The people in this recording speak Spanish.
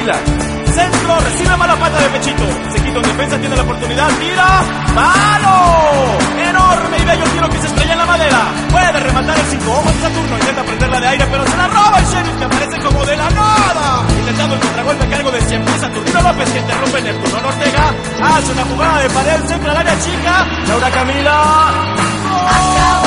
Camila. Centro, recibe mala pata de pechito. Se quita en defensa, tiene la oportunidad, tira. ¡Palo! Enorme y bello tiro que se estrella en la madera. Puede rematar el 5 ojos de Saturno. Intenta prenderla de aire, pero se la roba el Sheriff, que aparece como de la nada. Intentando el contragolpe a cargo de siempre Saturnino López, que interrumpe Neptuno Ortega. Hace una jugada de pared, centra al área chica. Laura Camila. ¡Oh!